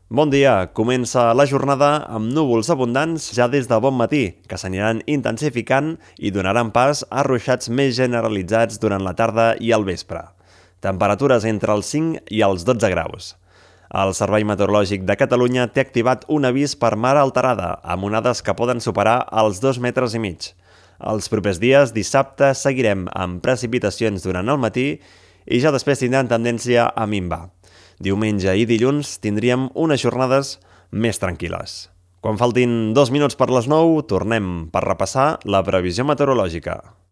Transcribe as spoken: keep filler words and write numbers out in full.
Bon dia, comença la jornada amb núvols abundants ja des de bon matí, que s'aniran intensificant i donaran pas a ruixats més generalitzats durant la tarda i el vespre. Temperatures entre els cinc i els dotze graus. El Servei Meteorològic de Catalunya té activat un avís per mar alterada, amb onades que poden superar els dos metres i mig. Els propers dies, dissabte, seguirem amb precipitacions durant el matí i ja després tindran tendència a minvar. Diumenge i dilluns tindríem unes jornades més tranquil·les. Quan faltin dos minuts per les nou, tornem per repassar la previsió meteorològica.